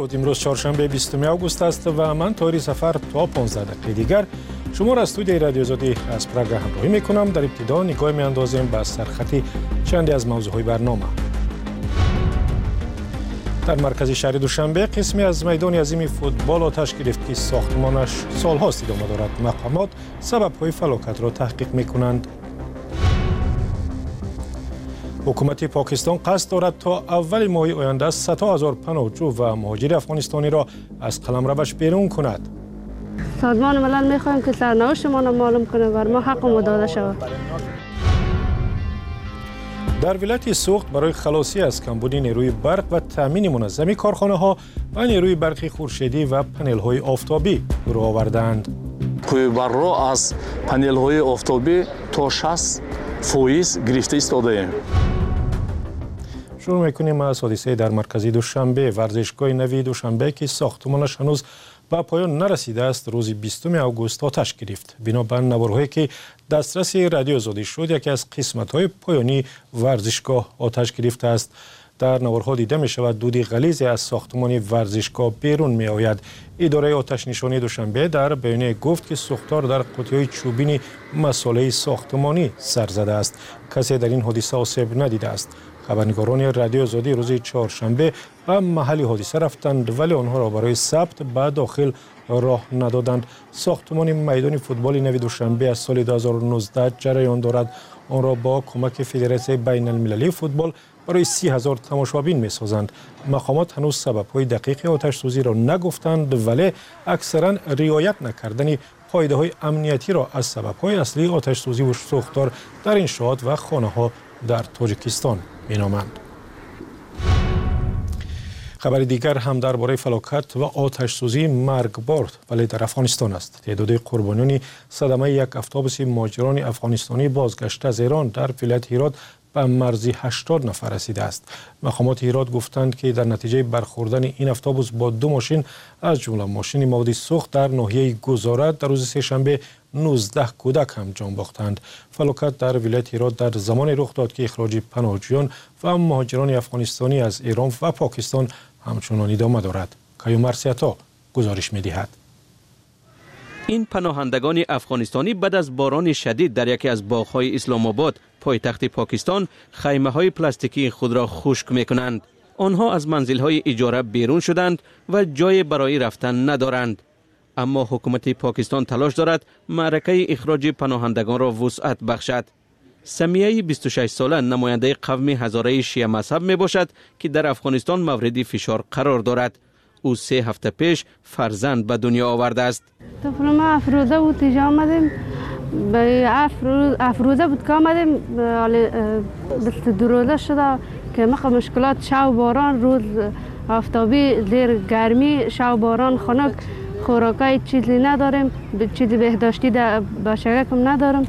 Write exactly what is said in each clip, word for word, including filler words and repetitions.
درود. امروز چهارشنبه بیستم آگوست است و من طاهری سفر تا پانزده دقیقه دیگر شما را استودیوی رادیو آزادی از پراگ همراهی میکنم. در ابتدا نگاه میاندازیم به سرخط چندی از موضوعهای برنامه. در مرکز شهر دوشنبه قسمی از میدان عظیم فوتبال آتش گرفت که ساختمانش سالهاست ادامه دارد. مقامات سبب‌های فلاکت را تحقیق میکنند. حکومت پاکستان قصد دارد تا اول ماه آینده صد هزار پناهجو و مهاجر افغانستانی را از قلمروش بیرون کند. سازمان ملل می‌خواهیم که سرنوشت ما را معلوم کنه و ما حق ما داده شود. در ولایت سوخت برای خلاصی از کمبود نیروی برق و تامین منظم کارخانه‌ها و نیروی برقی خورشیدی و پنل‌های آفتابی رو آوردند. پایه‌بر را از پنل‌های آفتابی تا شصت فایز گرفته ایستاده‌ایم. شروع می‌کنیم از حادثه در مرکز دوشنبه. ورزشگاه نوی دوشنبه که ساختمانش هنوز به پایان نرسیده است روز بیستم آگوست آتش گرفت. بنابر نوارهایی که دسترس رادیو آزادی شد، یکی از قسمت‌های پایانی ورزشگاه آتش گرفته است. در نوارها دیده می شود دودی غلیظ از ساختمان ورزشگاه بیرون می آید. اداره آتش نشانی دوشنبه در بیانیه گفت که سوختار در قوطی‌های چوبین مساله ساختمانی سر زده است. کسی در این حادثه آسیب ندیده است. خبرنگاران رادیو آزادی روز چهارشنبه به محل حادثه رفتند ولی آنها را برای ثبت به داخل راه ندادند. ساختمان میدان فوتبال نوی دوشنبه از سال دو هزار و نوزده جریان دارد. آن را با کمک فدراسیون بین المللی فوتبال برای سی هزار تماشابین می سازند. مقامات هنوز سبب‌های دقیق آتش سوزی را نگفتند ولی اکثرا رعایت نکردن قاعده‌های امنیتی را از سبب‌های اصلی آتش سوزی و سوختار در انشاءات و خانه‌ها در تاجیکستان مینامند. خبر دیگر هم درباره فلاکت و آتش سوزی مرگبار ولی در افغانستان است. تعداد قربانیان صدمه یک اتوبوس مهاجران افغانستانی بازگشته از ایران در ولایت هرات به مرزی هشتاد نفر رسیده است. مقامات هرات گفتند که در نتیجه برخوردن این اتوبوس با دو ماشین از جمله ماشین مواد سوخت در ناحیه گزارت در روز سه‌شنبه نوزده کودک هم جان باختند. فلاکت در ولایت هرات در زمان رخ داد که اخراج پناهجویان و مهاجران افغانستانی از ایران و پاکستان همچنان ادامه دارد. کیوم مرسیتا گزارش می‌دهد. این پناهندگان افغانستانی بعد از باران شدید در یکی از باغ‌های اسلام آباد پایتخت پاکستان خیمه‌های پلاستیکی خود را خشک می‌کنند. آنها از منزل‌های اجاره بیرون شدند و جای برای رفتن ندارند. اما حکومت پاکستان تلاش دارد معرکه اخراج پناهندگان را وسعت بخشد. سمیه بیست و شش ساله نماینده قوم هزاره شیعه مذهب می باشد که در افغانستان مورد فشار قرار دارد. او سه هفته پیش فرزند به دنیا آورده است. طفل ما افروزه بود اینجا آمدیم به افروزه بود که آمدیم بیست و دو روزه شده که مخ مشکلات شو باران روز آفتابی زیر گرمی شو باران خنک خوراکای چیزی نداریم چیزی بهداشتی با شگکم ندارم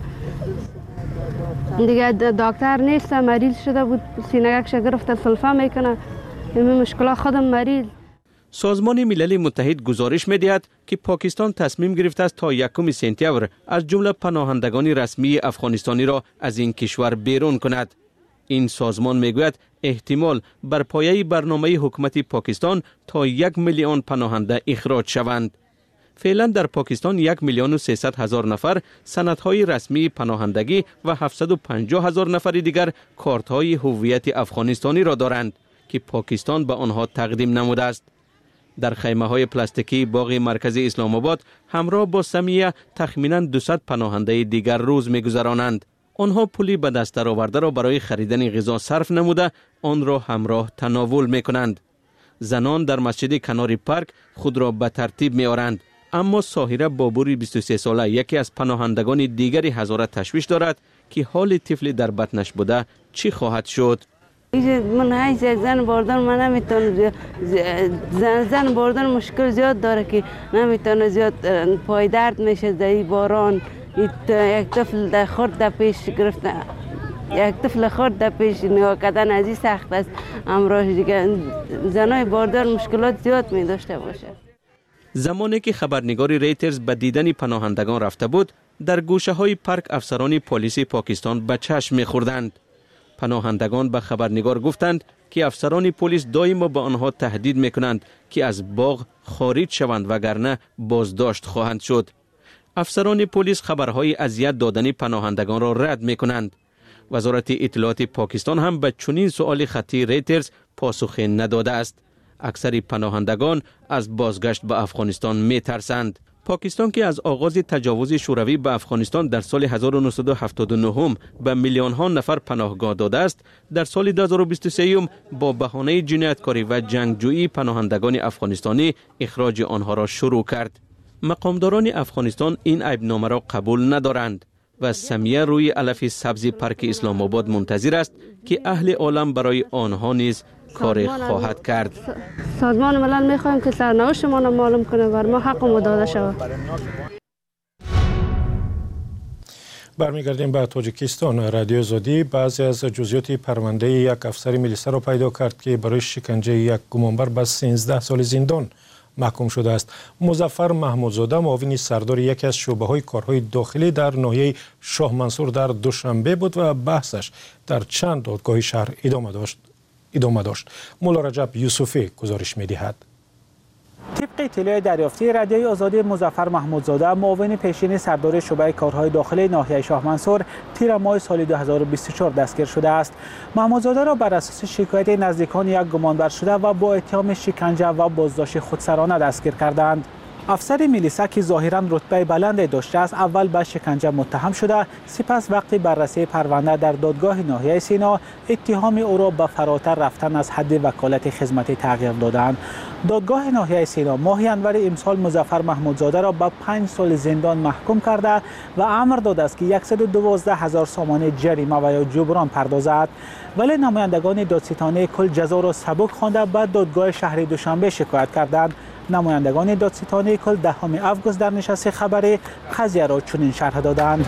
دیگه دکتر نیست مریض شده بود سینه‌اش گرفته سلفه میکنه این مشکلات خودم مریض. سازمان ملل متحد گزارش می‌دهد که پاکستان تصمیم گرفته است تا یکم سپتامبر از جمله پناهندگان رسمی افغانستانی را از این کشور بیرون کند. این سازمان میگوید احتمال بر پایه برنامه حکومت پاکستان تا یک میلیون پناهنده اخراج شوند. فعلا در پاکستان یک میلیون و سیصد هزار نفر سندهای رسمی پناهندگی و هفتصد و پنجاه هزار نفر دیگر کارت‌های هویت افغانستانی را دارند که پاکستان به آنها تقدیم نموده است. در خیمه‌های پلاستیکی باغ مرکزی اسلام آباد همراه با سمیه تخمیناً دویست پناهنده دیگر روز می‌گذرانند. آنها پولی به دست درآورده را برای خریدن غذا صرف نموده آن را همراه تناول می‌کنند. زنان در مسجد کنار پارک خود را به ترتیب می‌آورند. اما ساهره بابوری بیست و سه ساله یکی از پناهندگان دیگری هزاره تشویش دارد که حال طفل در بطنش بوده چی خواهد شد. من هیچ زن بردن من نمیتونم زن زن بردن مشکل زیاد داره که نمیتونه زیاد پای درد میشه در باران. یک طفل در خورد در پیش گرفته یک طفل خورد در پیش نگاه کردن از این سخت است. امروز دیگه زنای باردار مشکلات زیاد می داشته باشه. زمانی که خبرنگار ریترز به دیدن پناهندگان رفته بود در گوشه های پارک افسران پلیس پاکستان به چشم می خوردند. پناهندگان به خبرنگار گفتند که افسران پلیس دائما به آنها تهدید میکنند که از باغ خارج شوند وگرنه بازداشت خواهند شد. افسران پلیس خبرهای اذیت دادن پناهندگان را رد میکنند. وزارت اطلاعات پاکستان هم به چنین سؤال خطی ریترز پاسخ نداده است. اکثر پناهندگان از بازگشت به افغانستان می ترسند. پاکستان که از آغاز تجاوز شوروی به افغانستان در سال هزار و نهصد و هفتاد و نه به میلیون ها نفر پناهگاه داده است، در سال دو هزار و بیست و سه با بهانه جنایتکاری و جنگجویی پناهندگان افغانستانی اخراج آنها را شروع کرد. مقامداران افغانستان این عیبنامه را قبول ندارند و سمیه روی علف سبز پارک اسلام آباد منتظر است که اهل عالم برای آنها نیز کار خواهد کرد. سازمان ملل میخواهیم که سرنوشت ما را معلوم کنه و ما حق ما داده شود. برمیگردیم به تاجیکستان. رادیو آزادی بعضی از جزئیات پرونده یک افسر میلیسا را پیدا کرد که برای شکنجه یک گمانبر به سیزده سال زندان محکوم شده است. مظفر محمودزاده معاون سردار یکی از شعبه‌های کارهای داخلی در ناحیه شاه منصور در دوشنبه بود و بحثش در چند دادگاه شهر ادامه داشت. ادامه داشت. مولا رجب یوسفی گزارش می‌دهد. طبق اطلاع دریافتی رادیوی آزادی، مظفر محمودزاده معاون پیشین سردار شعبه کارهای داخلی ناحیه شاه منصور تیر ماه سال دو هزار و بیست و چهار دستگیر شده است. محمودزاده را بر اساس شکایت نزدیکان یک گمانبر شده و با اتهام شکنجه و بازداشت خودسرانه دستگیر کردند. افسر میلیسا که ظاهراً رتبه بلند داشته است، اول به شکنجه متهم شده، سپس وقتی بررسی پرونده در دادگاه ناحیه سینا اتهام او را به فراتر رفتن از حد وکالت خدمتی تغییر دادند. دادگاه ناحیه سینا ماه انور امسال مظفر محمودزاده را به پنج سال زندان محکوم کرده و امر داده است که صد و دوازده هزار سامانه جریمه و یا جبران پردازد، ولی نمایندگان دادستانی کل جزا را سبک خوانده به دادگاه شهر دوشنبه شکایت کردند. نمایندگان دادستانی کل دهم آگوست در نشست خبری قضیه را چنین شرح دادند.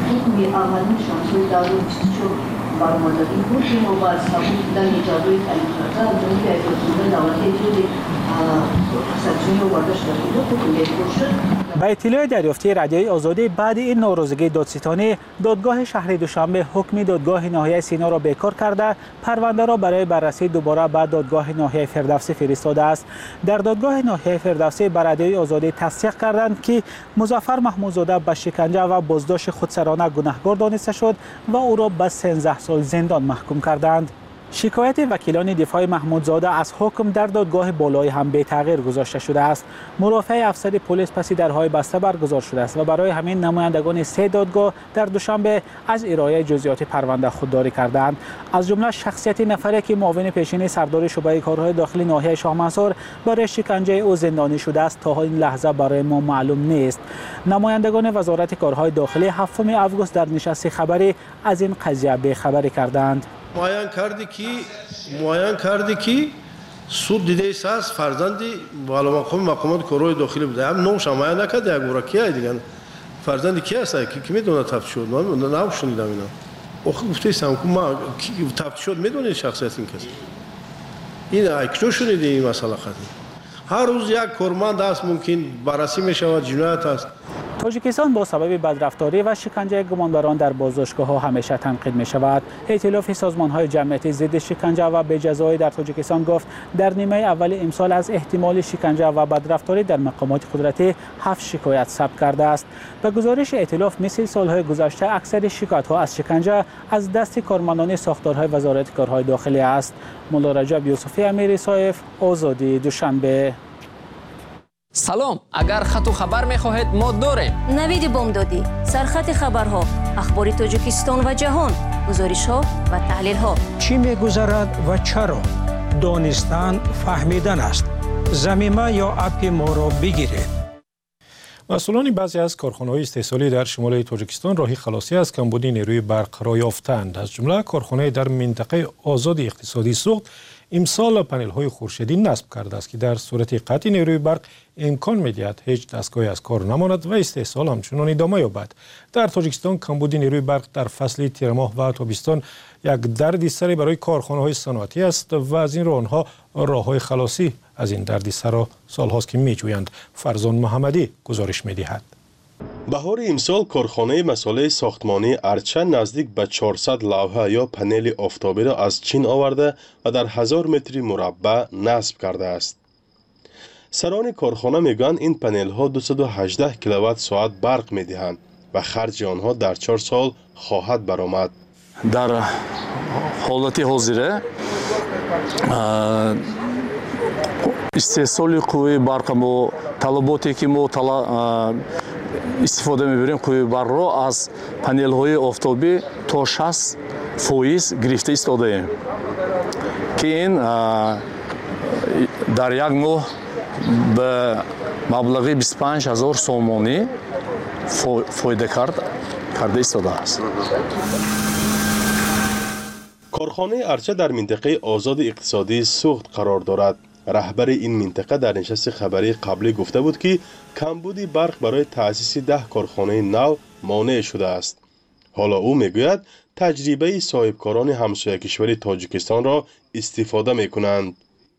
با اطلاع دریافتی رادیوی آزادی، بعد این ناراضگی دادستانی، دادگاه شهر دوشنبه حکم دادگاه ناحیه سینا را بیکار کرده پرونده را برای بررسی دوباره به دادگاه ناحیه فردوسی فرستاده است. در دادگاه ناحیه فردوسی به رادیوی آزادی تصدیق کردند که مظفر محمودزاده به شکنجه و بازداشت خودسرانه گناهکار دانسته شد و او را به سیزده سال زندان محکوم کردند. شکایت وکیلان دفاع محمودزاده از حکم در دادگاه بالای هم به تغییر گذاشته شده است. مرافع افسر پلیس پسی درهای بسته برگزار شده است و برای همین نمایندگان سه دادگاه در دوشنبه از ارائه جزئیات پرونده خودداری کردند. از جمله شخصیت نفری که معاون پیشین سردار شعبه کارهای داخلی ناحیه شاه منصور برای شکنجه او زندانی شده است تا این لحظه برای ما معلوم نیست. نمایندگان وزارت کارهای داخلی هفتم آگوست در نشست خبری از این قضیه به خبری کردند. معین کردی که معین کردی که سود دیده است از فرزندی والا مقام مقامات کارهای داخلی بوده. هم نوش معین نکرد یک گورا کیه دیگه فرزندی کی است کی کی میدونه تفت شد من نه شنیدم اینا. آخه گفته استم که ما تفت شد میدونه شخصیت این کسی. این اکشو شنیده این مسئله خاطر. هر روز یک کارمند است ممکن بررسی میشود جنایت است. تاجیکستان با سبب بدرفتاری و شکنجه گمانبران در بازداشتگاه ها همیشه تنقید می شود. ائتلاف سازمان های جمعیتی ضد شکنجه و بجزایی در تاجیکستان گفت در نیمه اول امسال از احتمال شکنجه و بدرفتاری در مقامات قدرتی هفت شکایت ثبت کرده است. به گزارش ائتلاف مثل سالهای گذشته اکثر شکایت ها از شکنجه از دست کارمندان ساختارهای وزارت کارهای داخلی است. مولا رجب یوسفی امیر صایف، آزادی، دوشنبه. سلام، اگر خط و خبر می‌خواهید ما داریم. نوید بامدادی، سرخط خبرها، اخبار تاجیکستان و جهان، گزارش‌ها و تحلیل‌ها. چی می‌گذرد و چرا؟ دانستن فهمیدن است. ضمیمه یا اپ ما را بگیرید. مسئولان بعضی از کارخانه‌های استحصالی در شمال تاجیکستان راهی خلاصی از کمبود نیروی برق را یافتند. از جمله کارخانه در منطقه آزاد اقتصادی سوخت امسال پنل‌های خورشیدی نصب کرده است که در صورت قطع نیروی برق امکان می‌دهد هیچ دستگاهی از کار نماند و استحصال همچنان ادامه یابد. در تاجیکستان کمبود نیروی برق در فصل تیر ماه و تابستان یک دردسر برای کارخانه‌های صنعتی است و از این رو آنها راه‌های خلاصی از این دردسر را سال‌هاست که می‌جویند. فرزان محمدی گزارش می‌دهد. بهار امسال کارخانه مساله ساختمانی ارچه نزدیک به چهارصد لوحه یا پنل آفتابی را از چین آورده و در هزار متر مربع نصب کرده است. سران کارخانه میگویند این پنل ها دویست و هجده کیلووات ساعت برق میدهند و خرج آنها در چهار سال خواهد برآمد. در حالت حاضره استحصال قوه برق ما طلباتی که ما استفاده میبریم قوه برق را از پنل های آفتابی تا شصت فیصد گرفته ایستاده ایم که این در یک ماه به مبلغ بیست و پنج هزار سومانی فایده کرده ایستاده است. کارخانه ارچه در منطقه آزاد اقتصادی سوخت قرار دارد. رهبر این منطقه در نشست خبری قبلی گفته بود که کمبود برق برای تأسیس ده کارخانه نو مانع شده است. حالا او میگوید تجربه صاحبکاران همسایه کشور تاجیکستان را استفاده میکنند.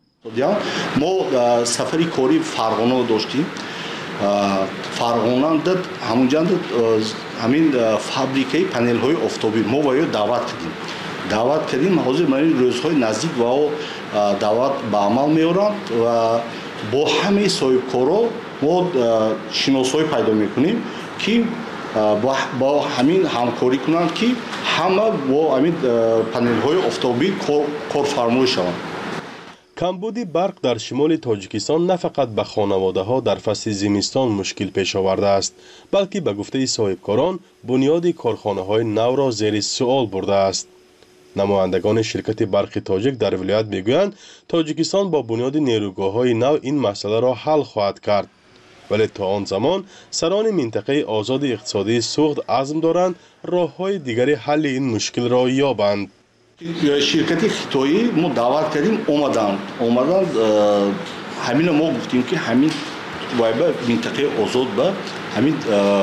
ما سفری کاری فرغانه داشتیم. فرغانه داد همونجا همین فابریکه پنل های آفتابی ما باید دعوت کردیم. دعوت کردیم حاضر من روزهای نزدیک و دعوت به عمل میارند و با همه صاحبکارا ما شناسایی پیدا میکنیم که با همین همکاری کنند که همه با همین پنل های آفتابی کارفرمای شوند. کمبود برق در شمال تاجیکستان نه فقط به خانواده ها در فصل زمستان مشکل پیش آورده است، بلکه به گفته صاحبکاران بنیاد کارخانه های نو را زیر سوال برده است. نمایندگان شرکت برق تاجیک در ولایت میگویند تاجیکستان با بنیاد نیروگاه‌های نو این مسئله را حل خواهد کرد، ولی تا آن زمان سران منطقه آزاد اقتصادی سوخت عزم دارند راه‌های دیگری حل این مشکل را یابند. شرکت خیتایی ما دعوت کردیم اومدن اومدن همین ما گفتیم که همین وایبه منطقه آزاد به همین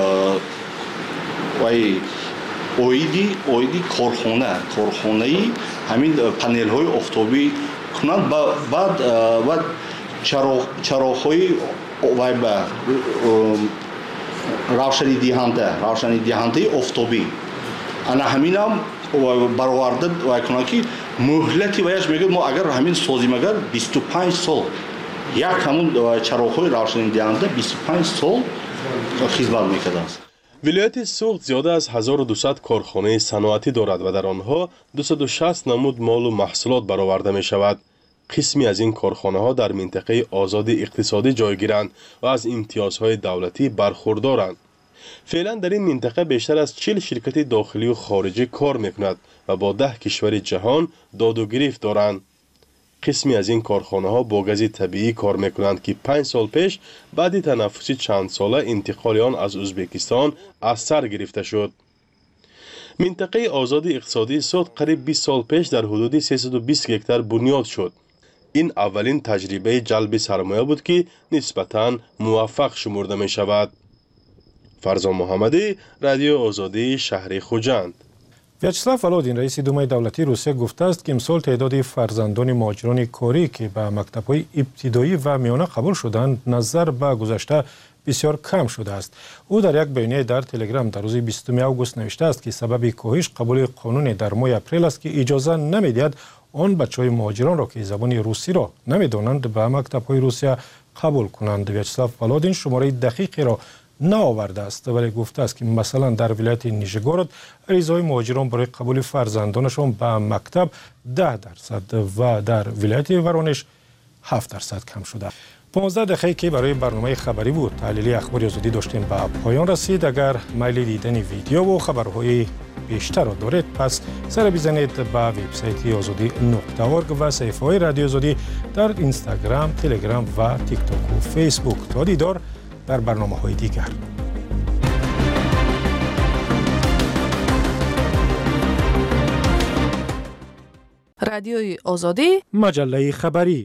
وای اویدی اویدی کارخانه کارخانه‌ای همین پنل های آفتابی کنند بعد بعد چراغ چراغ‌های وایبه روشنی دهنده روشنی دهنده آفتابی انا همین هم برآورده و کنه که مهلتی وایش میگه ما اگر همین سازیم اگر بیست و پنج سال یک همون چراغ‌های روشنی دهنده بیست و پنج سال خدمت میکرده است. ولایت سوخت زیاده از هزار و دویست کارخانه صنعتی دارد و در آنها دویست و شصت نمود مال و محصولات برآورده می شود. قسمی از این کارخانه ها در منطقه آزاد اقتصادی جای گیرند و از امتیازهای دولتی برخوردارند. فعلا در این منطقه بیشتر از چهل شرکت داخلی و خارجی کار میکند و با ده کشور جهان داد و گریفت دارند. قسمی از این کارخانه ها با گاز طبیعی کار میکنند که پنج سال پیش بعد تنفسی چند ساله انتقال آن از ازبکستان از سر گرفته شد. منطقه آزاد اقتصادی سوخت قریب بیست سال پیش در حدود سیصد و بیست هکتار بنیاد شد. این اولین تجربه جلب سرمایه بود که نسبتاً موفق شمرده می شود. فرزان محمدی، رادیو آزادی، شهر خوجند. ویاچسلاو ولودین رئیس دومای دولتی روسیه گفته است که امسال تعداد فرزندان مهاجران کاری که به مکتب‌های ابتدایی و میانه قبول شدند نظر به گذشته بسیار کم شده است. او در یک بیانیه در تلگرام در روز بیستم آگوست نوشته است که سبب کاهش قبول قانون در ماه اپریل است که اجازه نمی‌دهد آن بچه‌های مهاجران را که زبان روسی را نمی‌دانند به مکتب‌های روسیه قبول کنند. ویاچسلاو ولودین شماره دقیقی را نآورده است ولی گفته است که مثلا در ولایت نیژگورود عریضه‌های مهاجران برای قبول فرزندانشان به مکتب ده درصد و در ولایت ورونش هفت درصد کم شده. پانزده دقیقه که برای برنامه خبری بود تحلیل اخبار آزادی داشتیم به پایان رسید. اگر میل دیدن ویدیو و خبرهای بیشتر را دارید پس سر بزنید به وبسایت آزادی نقطه اورگ و صفحه های رادیو آزادی در اینستاگرام، تلگرام و تیک تاک و فیسبوک. تا دیدار در برنامه های دیگر. رادیوی آزادی، مجله خبری.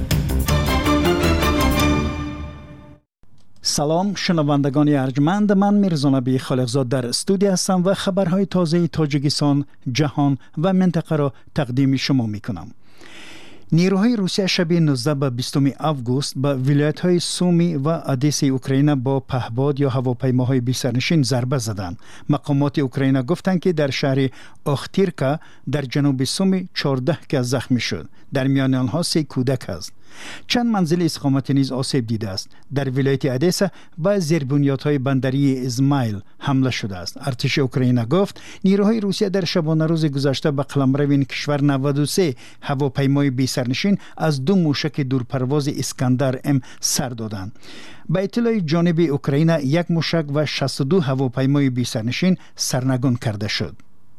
سلام شنوندگان ارجمند، من میرزا نبی خالقزاد در استودیو هستم و خبرهای تازه تاجیکستان، جهان و منطقه را تقدیم شما می کنم. نیروهای روسیه شب نوزده به بیستم آگوست به ولایت‌های سومی و آدیس اوکراین با پهپاد یا هواپیماهای بی سرنشین ضربه زدند. مقامات اوکراین گفتند که در شهر اختیرکا در جنوب سومی چهارده کس زخمی شد. در میان آنها سه کودک است. چند منزل استقامتی نیز آسیب دیده است. در ولایت آدیسا با زیربنیادهای بندری ازمایل حمله شده است. ارتش اوکراین گفت نیروهای روسیه در شبانه روز گذشته به قلمرو این کشور نود و سه هواپیمای بی سرنشین از دو موشک دورپرواز اسکندر ام سر دادند. با اطلاع جانب اوکراین یک موشک و شصت و دو هواپیمای بی سرنشین سرنگون کرده شد.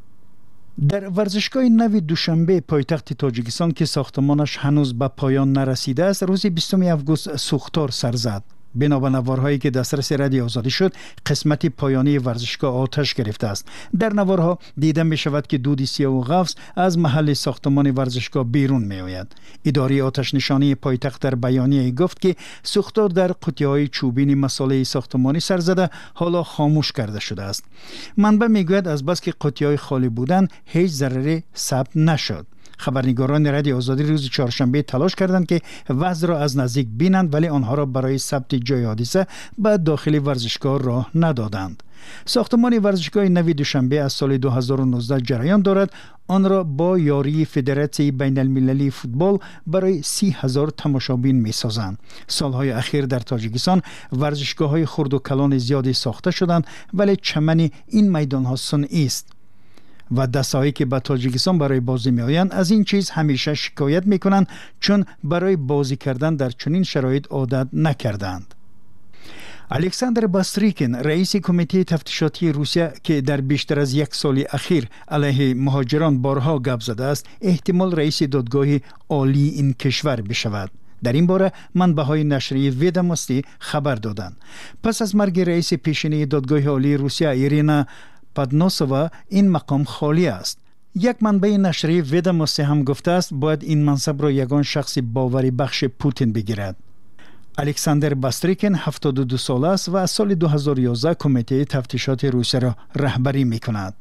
در ورزشگاه نو دوشنبه پایتخت تاجیکستان که ساختمانش هنوز به پایان نرسیده است، روز بیستم آگوست سوختار سر زد. بنا به نوارهایی که دسترس رادیو آزادی شد، قسمت پایانی ورزشگاه آتش گرفته است. در نوارها دیده می شود که دود سیاه و غوص از محل ساختمان ورزشگاه بیرون می آید. اداره آتش نشانی پایتخت در بیانیه گفت که سوختار در قطعه‌های چوبین مساله ساختمانی سر زده، حالا خاموش کرده شده است. منبع می گوید از بس که قطعه‌های خالی بودند هیچ ضرری ثبت نشد. خبرنگاران رادیو آزادی روز چهارشنبه تلاش کردند که وضع را از نزدیک بینند، ولی آنها را برای ثبت جای حادثه به داخل ورزشگاه راه ندادند. ساختمان ورزشگاه نو دوشنبه از سال دو هزار و نوزده جریان دارد. آن را با یاری فدراسیون بین المللی فوتبال برای سی هزار تماشابین می سازند. سالهای اخیر در تاجیکستان ورزشگاه های خرد و کلان زیادی ساخته شدند، ولی چمن این میدان ها صنعی است و دستهایی که به تاجیکستان برای بازی می آیند از این چیز همیشه شکایت می کنند، چون برای بازی کردن در چنین شرایط عادت نکردند. الکساندر باستریکین رئیس کمیته تفتیشاتی روسیه که در بیشتر از یک سال اخیر علیه مهاجران بارها گپ زده است، احتمال رئیس دادگاه عالی این کشور بشود. در این باره منبع‌های نشریه ویداموستی خبر دادند. پس از مرگ رئیس پیشینی دادگاه عالی روسیه ایرینا پادنوسووا این مقام خالی است. یک منبع نشریه ویداموستی هم گفته است باید این منصب را یگان شخص باوری بخش پوتین بگیرد. الکساندر باستریکین هفتاد و دو ساله است و از سال دو هزار و یازده کمیته تفتیشات روسیه را رهبری می کند.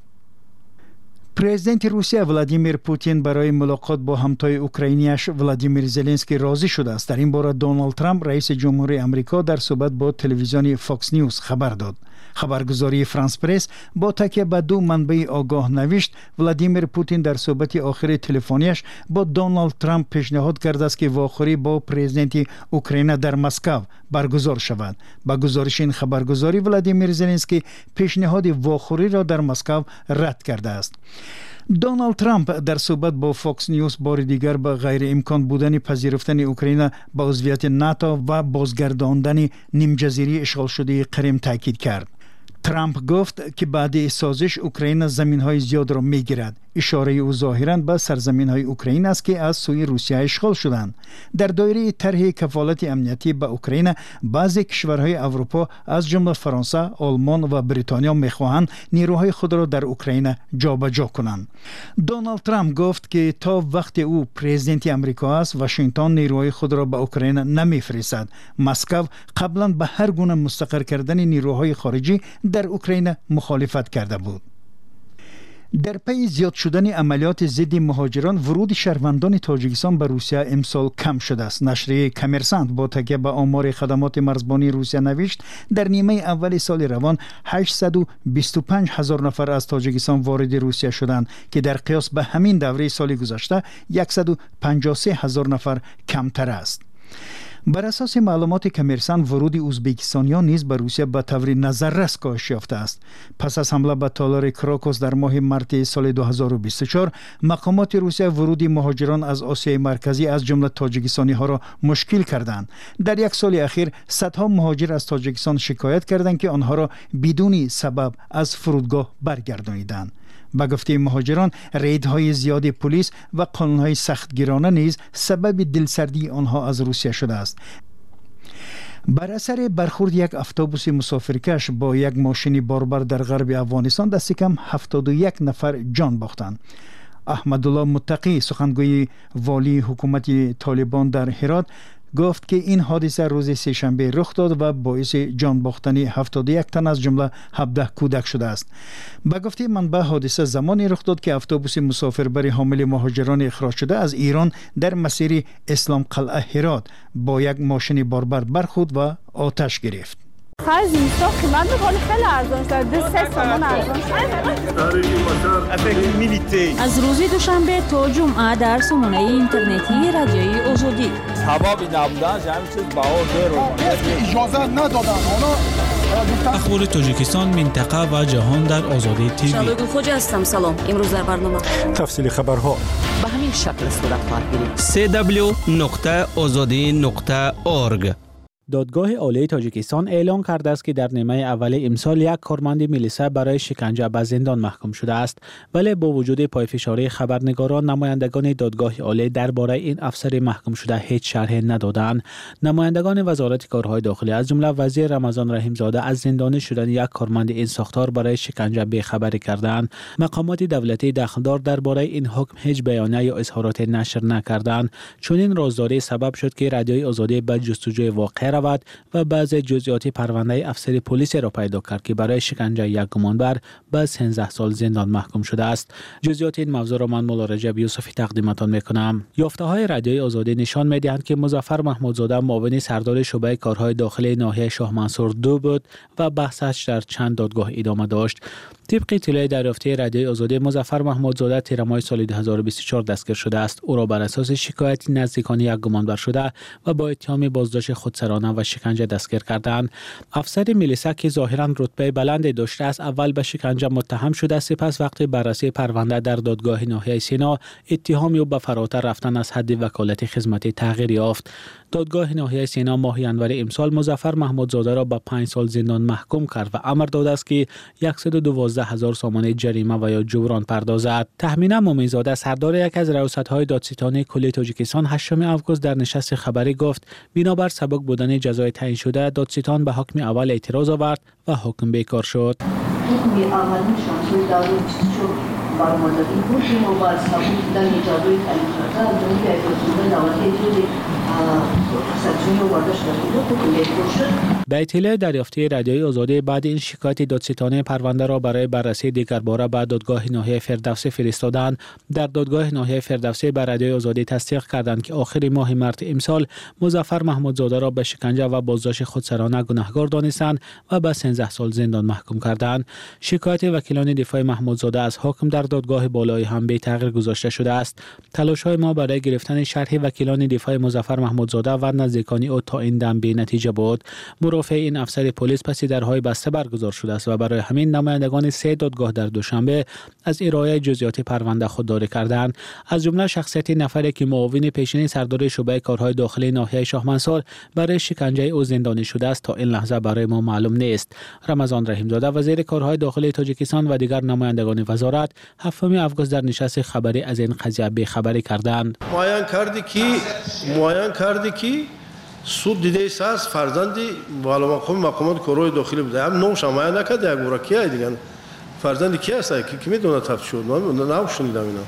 پرزیدنت روسیه ولادیمیر پوتین برای ملاقات با همتای اوکراینیش ولادیمیر زلنسکی راضی شده است. در این باره دونالد ترامپ رئیس جمهوری آمریکا در صحبت با تلویزیون فاکس نیوز خبر داد. خبرگزاری فرانس پرس با تکیه به دو منبع آگاه نوشت ولادیمیر پوتین در صحبت آخر تلفنیش با دونالد ترامپ پیشنهاد کرده است که واخوری با پرزیدنت اوکراین در مسکو برگزار شود. با گزارش این خبرگزاری ولادیمیر زلنسکی پیشنهاد واخوری را در مسکو رد کرده است. دونالد ترامپ در صحبت با فاکس نیوز بار دیگر به غیر امکان بودن پذیرفتن اوکراین به عضویت ناتو و بازگرداندن نیم جزیره اشغال شده کریم تاکید کرد. ترامپ گفت که بعد سازش اوکراین زمین‌های زیاد را می‌گیرد. اشاره او ظاهراً به سرزمین‌های اوکراین است که از سوی روسیه اشغال شدند. در دایره طرح کفالت امنیتی به اوکراین، بعضی کشورهای اروپا از جمله فرانسه، آلمان و بریتانیا می‌خواهند نیروهای خود را در اوکراین جابجا کنند. دونالد ترامپ گفت که تا وقتی او پرزیدنت آمریکا است، واشنگتن نیروهای خود را به اوکراین نمی‌فرستد. مسکو قبلاً به هر گونه مستقر کردن نیروهای خارجی در اوکراین مخالفت کرده بود. در پی زیاد شدن عملیات ضد مهاجران، ورود شهروندان تاجیکستان به روسیه امسال کم شده است. نشریه کامرسانت با تکیه به آمار خدمات مرزبانی روسیه نوشت در نیمه اول سال روان هشتصد و بیست و پنج هزار نفر از تاجیکستان وارد روسیه شدند که در قیاس به همین دوره سال گذشته صد و پنجاه و سه هزار نفر کمتر است. بر اساس معلومات کامرسان، ورود ازبکستانیان نیز به روسیه به طور نظررس کاهش یافته است. پس از حمله به تالار کراکوس در ماه مارت سال دو هزار و بیست و چهار، مقامات روسیه ورود مهاجران از آسیای مرکزی از جمله تاجیکستانی ها را مشکل کردند. در یک سال اخیر صدها مهاجر از تاجیکستان شکایت کردند که آنها را بدون سبب از فرودگاه برگردانیدند. با گفته مهاجران، ریدهای زیاد پلیس و قانونهای سختگیرانه نیز سبب دلسردی آنها از روسیه شده است. بر اثر برخورد یک اتوبوس مسافرکش با یک ماشین باربر در غرب افغانستان دست کم هفتاد و یک نفر جان باختند. احمدالله متقی، سخنگوی والی حکومت طالبان در هرات، گفت که این حادثه روز سه‌شنبه رخ داد و باعث جان باختن هفتاد و یک تن از جمله هفده کودک شده است. به گفته منبع حادثه زمانی رخ داد که اتوبوس مسافربر حامل مهاجران اخراج شده از ایران در مسیر اسلام قلعه هرات با یک ماشین باربر برخورد و آتش گرفت. خرج اینستا قیمت بکنه خیلی ارزان شد. دو سه تومن ارزان شد. از روز دوشنبه تا جمعه در سامانه اینترنتی رادیوی آزادی. سبب نبودنش همین چیز بها زیر اجازه ندادن. اخبار تاجیکستان، منطقه و جهان در آزادی تیوی. شبگو خوجه هستم. سلام. امروز در برنامه تفصیل خبرها به همین شکل صورت خواهد گرفت. سی دبلیو نقطه آزادی نقطه اورگ. دادگاه عالی تاجیکستان اعلام کرده است که در نیمه اول امسال یک کارمند میلیسا برای شکنجه به زندان محکوم شده است، ولی با وجود پایفشاری خبرنگاران نمایندگان دادگاه عالی درباره این افسر محکوم شده هیچ شرحی ندادند. نمایندگان وزارت کارهای داخلی از جمله وزیر رمضان رحیم زاده از زندانی شدن یک کارمند این ساختار برای شکنجه بی‌خبری کردند. مقامات دولتی دخلدار درباره این حکم هیچ بیانیه یا اظهارات نشر نکردند. چون این رازداری سبب شد که رادیوی آزادی به جستجوی واقع رود و بعض جزئیات پرونده افسر پلیس را پیدا کرد که برای شکنجه یک گمانبر به سیزده سال زندان محکوم شده است. جزئیات این موضوع را من مولا رجب یوسفی تقدیمتان میکنم. یافته های رادیوی آزادی نشان میدهند که مظفر محمودزاده معاون سردار شعبه کارهای داخلی ناحیه شاه منصور دو بود و بحثش در چند دادگاه ادامه داشت. طبق اطلاع دریافتی رادیوی آزادی، مظفر محمودزاده تیر ماه سال دو هزار و بیست و چهار دستگیر شده است. او را بر اساس شکایت نزدیکان یک گمانبر شده و با اتهام بازداشت خودسرانه و شکنجه دستگیر کردند. افسر میلیسا که ظاهرا رتبه بلندی داشته است، اول به شکنجه متهم شده، سپس وقتی بررسی پرونده در دادگاه ناحیه سینا اتهام او به فراتر رفتن از حد وکالت خدمتی تغییر یافت. دادگاه ناحیه سینا ماه ینور امسال مظفر محمودزاده را به پنج سال زندان محکوم کرد و امر داده است که صد و دوازده هزار سامانه جریمه و یا جبران پردازد. تهمینه مومنزاده سردار یک از ریاست‌های دادستانی کلی تاجیکستان هشتم آگوست در نشست خبری گفت بنابر سبک بودن جزای تعیین شده دادستان به حکم اول اعتراض آورد و حکم بیکار شد. حکم اول نشان داد بار مدتی بود که مبارزه بود در اجازه تعیین شده جمهوری اسلامی دولتی جوری سرچینه واردش کرد. به اطلاع دریافتی رادیوی آزادی بعد این شکایت دادستانی پرونده را برای بررسی دیگر باره به دادگاه ناحیه فردوسی فرستادند. در دادگاه ناحیه فردوسی به رادیوی آزادی تصدیق کردند که آخر ماه مارس امسال مظفر محمودزاده را به شکنجه و بازداشت خودسرانه گناهکار دانستند و به سیزده سال زندان محکوم کردند. شکایت وکیلان دفاع محمودزاده از حکم در دادگاه بالایی هم به تغییر گذاشته شده است. تلاش‌های ما برای گرفتن شرح وکیلان دفاع مظفر محمودزاده و نزدیکان او تا این دم بی نتیجه بود. مرافع این افسر پلیس پس درهای بسته برگزار شده است و برای همین نمایندگان سه دادگاه در دوشنبه از ارائه جزئیات پرونده خودداری کردند. از جمله شخصیت نفری که معاون پیشین سردار شعبه کارهای داخلی ناحیه شاه منصور برای شکنجه او زندانی شده است تا این لحظه برای ما معلوم نیست. رمضان رحیم زاده وزیر کارهای داخلی تاجیکستان و دیگر نمایندگان وزارت هفتم آگوست در نشست خبری از این قضیه بی‌خبری کردند. معین کردی که معین کردی که суд дидеис аст фарзанди баломақоми мақомот корҳои дохилӣ буда ҳам номша маъян накард як бора кия диган фарзанди ки аст ки медона тафтишот навшунидам ина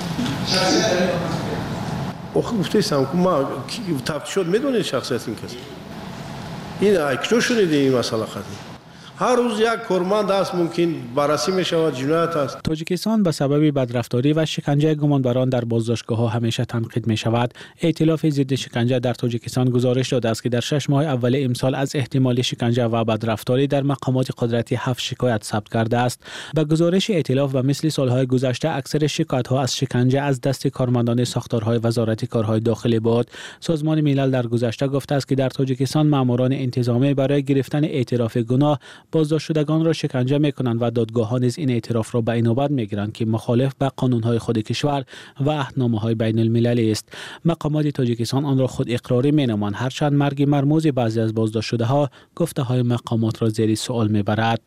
охи гуфтаистам ку ма тафтишот медонед шахсияти ин кас ин айкчо шуниди ин масъала қади هر روز یک کارمند است ممکن بررسی می شود جنایت است. تاجیکستان به سبب بدرفتاری و شکنجه گمانبران در بازداشتگاه ها همیشه تنقید می شود. ائتلاف ضد شکنجه در تاجیکستان گزارش داده است که در شش ماه اول امسال از احتمال شکنجه و بدرفتاری در مقامات قدرتی هفت شکایت ثبت کرده است. به گزارش ائتلاف و مثل سالهای گذشته اکثر شکایت ها از شکنجه از دست کارمندان ساختارهای وزارت کارهای داخلی بود. سازمان ملل در گذشته گفته است که در تاجیکستان ماموران انتظامی برای گرفتن اعتراف گناه بازداشت شدگان را شکنجه میکنند و دادگاه‌ها نیز این اعتراف را به این نوبت میگیرند که مخالف به قانون‌های خود کشور و عهدنامه‌های بین المللی است. مقامات تاجیکستان آن را خود اقراری مینامند، هرچند مرگ مرموز بعضی از بازداشت شده‌ها گفته‌های مقامات را زیر سوال میبرد.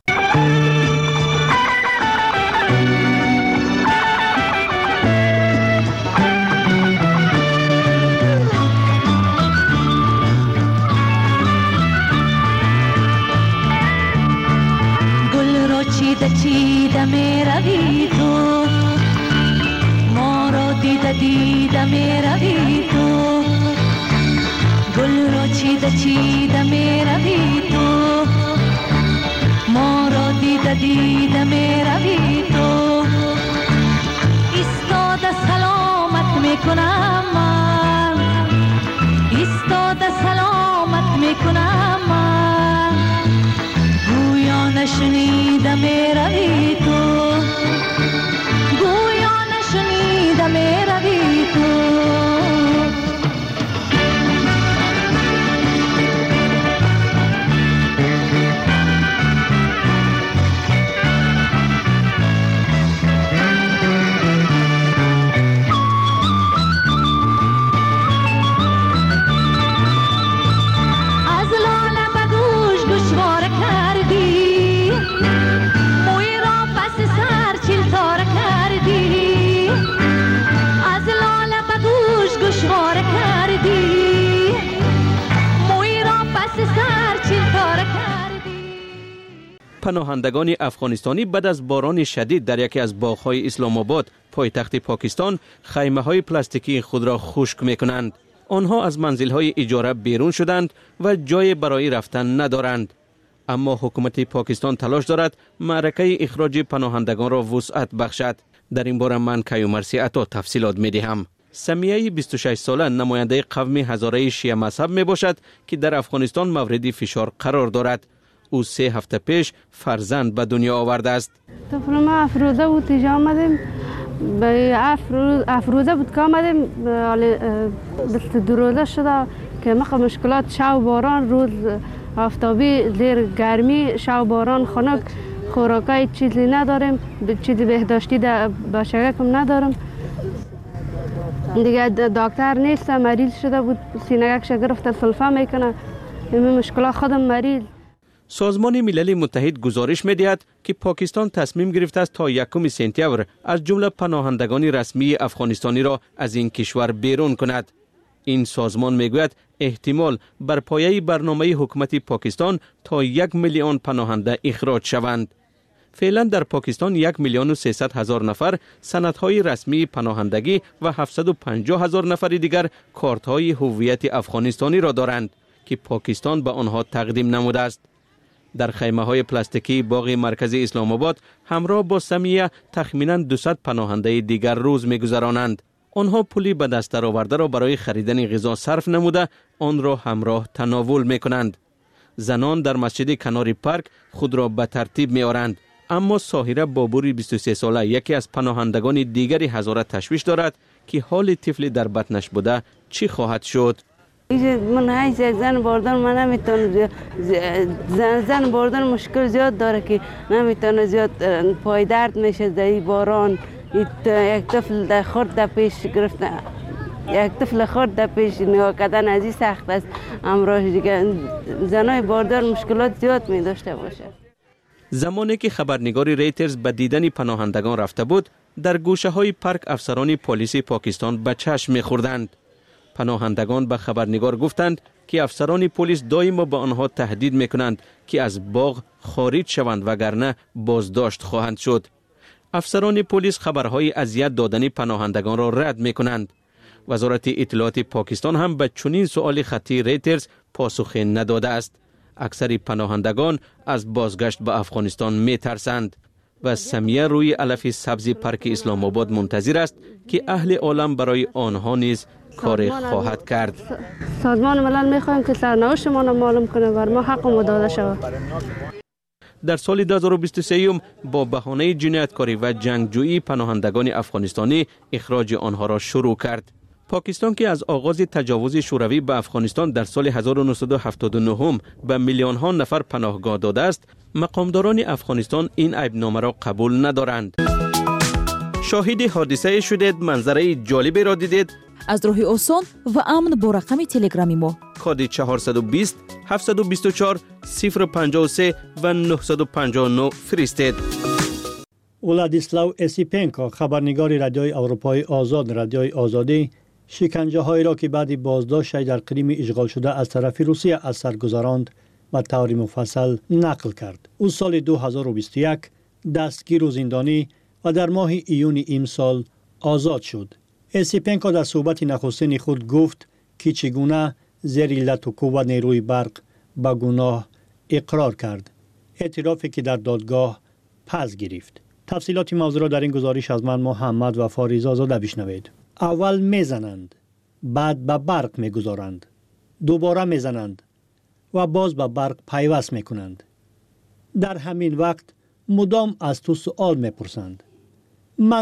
چیده چیده می روی تو ما را دیده دیده می روی تو گل چیده چیده می روی تو، ما را دیده دیده می روی تو. ایستاده سلامت می کنم من، ایستاده سلامت می کنم من. گویا نشنیده می روی تو، گویا نشنیده می روی تو. پناهندگان افغانستانی بعد از باران شدید در یکی از باغ‌های اسلام آباد پایتخت پاکستان خیمه‌های پلاستیکی خود را خشک می‌کنند. آنها از منزل‌های اجاره بیرون شدند و جای برای رفتن ندارند. اما حکومت پاکستان تلاش دارد معرکه اخراج پناهندگان را وسعت بخشد. در این باره من کیومرثی عطا تفصیلات می‌دهم. سمیه بیست و شش ساله نماینده قوم هزاره شیعه مذهب میباشد که در افغانستان مورد فشار قرار دارد. او سه هفته پیش فرزند به دنیا آورده است. طفل ما افروزه بود اینجا آمدیم، به افروزه بود که آمدیم بیست و دو روزه شده که مخ مشکلات شو باران، روز آفتابی، زیر گرمی، شو باران، خنک، خوراکای چیزی نداریم، چیزی بهداشتی بچگک هم ندارم. دیگه دکتر نیست، مریض شده بود، سینه‌اش گرفته سلفه میکنه، این مشکلات خودم مریض. سازمان ملل متحد گزارش می‌دهد که پاکستان تصمیم گرفته است تا یکم سپتامبر از جمله پناهندگان رسمی افغانستانی را از این کشور بیرون کند. این سازمان میگوید احتمال بر پایه برنامه حکومت پاکستان تا یک میلیون پناهنده اخراج شوند. فعلا در پاکستان یک میلیون و سیصد هزار نفر سندهای رسمی پناهندگی و هفتصد و پنجاه هزار نفر دیگر کارت‌های هویت افغانستانی را دارند که پاکستان به آنها تقدیم نموده است. در خیمه‌های پلاستیکی باغ مرکزی اسلام آباد همراه با سمیه تخمیناً دویست پناهنده دیگر روز می‌گذرانند. آنها پولی به دست درآورده را برای خریدن غذا صرف نموده آن را همراه تناول می‌کنند. زنان در مسجد کنار پارک خود را به ترتیب می‌آورند. اما ساحره بابوری بیست و سه ساله یکی از پناهندگان دیگری هزاره تشویش دارد که حال طفل در بطنش بوده چی خواهد شد. من های زن بردن من نمیتونم، زن زن بردن مشکل زیاد داره که نمیتونه، زیاد پای درد میشه در باران. یک طفل در خورد در پیش گرفته، یک طفل خورد در پیش نگاه کردن از این سخت است. امروز دیگه زنای باردار مشکلات زیاد می داشته باشه. زمانی که خبرنگار ریترز به دیدن پناهندگان رفته بود، در گوشه های پارک افسران پلیس پاکستان به چشم می خوردند. پناهندگان به خبرنگار گفتند که افسران پلیس دائما به آنها تهدید می کنند که از باغ خارج شوند وگرنه بازداشت خواهند شد. افسران پلیس خبرهای اذیت دادن پناهندگان را رد می کنند. وزارت اطلاعات پاکستان هم به چنین سؤال خطی ریترز پاسخ نداده است. اکثر پناهندگان از بازگشت به افغانستان می ترسند و سمیه روی علف سبز پارک اسلام آباد منتظر است که اهل عالم برای آنها نیز کار خواهد کرد. سازمان ملل میخواهیم که سرنوشت ما را معلوم کنه و ما حق ما داده شود. در سال دو هزار و بیست و سه با بهانه جنایتکاری و جنگجویی پناهندگان افغانستانی اخراج آنها را شروع کرد. پاکستان که از آغاز تجاوز شوروی به افغانستان در سال هزار و نهصد و هفتاد و نه به میلیون ها نفر پناهگاه داده است، مقامداران افغانستان این عیبنامه را قبول ندارند. شاهد حادثه شدید، منظره جالبی را دیدید؟ از راه آسان و امن با رقم تلگرامی ما کد چهارصد و بیست هفتصد و بیست و چهار صفر پنجاه و سه و نهصد و پنجاه و نه فرستید. ولادیسلاو اسیپنکا، خبرنگار رادیوی اروپای آزاد رادیوی آزادی، شکنجه هایی را که بعد بازداشت در کریم اشغال شده از طرف روسیه از سر گذراند و طور مفصل نقل کرد. او سال دو هزار و بیست و یک دستگیر و زندانی و در ماه ایون امسال آزاد شد. اسیپنکا در صحبت نخستین خود گفت که چگونه زیر علت حقوق و نیروی برق به گناه اقرار کرد. اعترافی که در دادگاه پس گرفت. تفصیلات موضوع را در این گزارش از من محمد و فاریز آزاده بشنوید. اول میزنند، بعد به برق میگذارند، دوباره میزنند و باز به برق پیوست میکنند. در همین وقت مدام از تو سوال میپرسند. من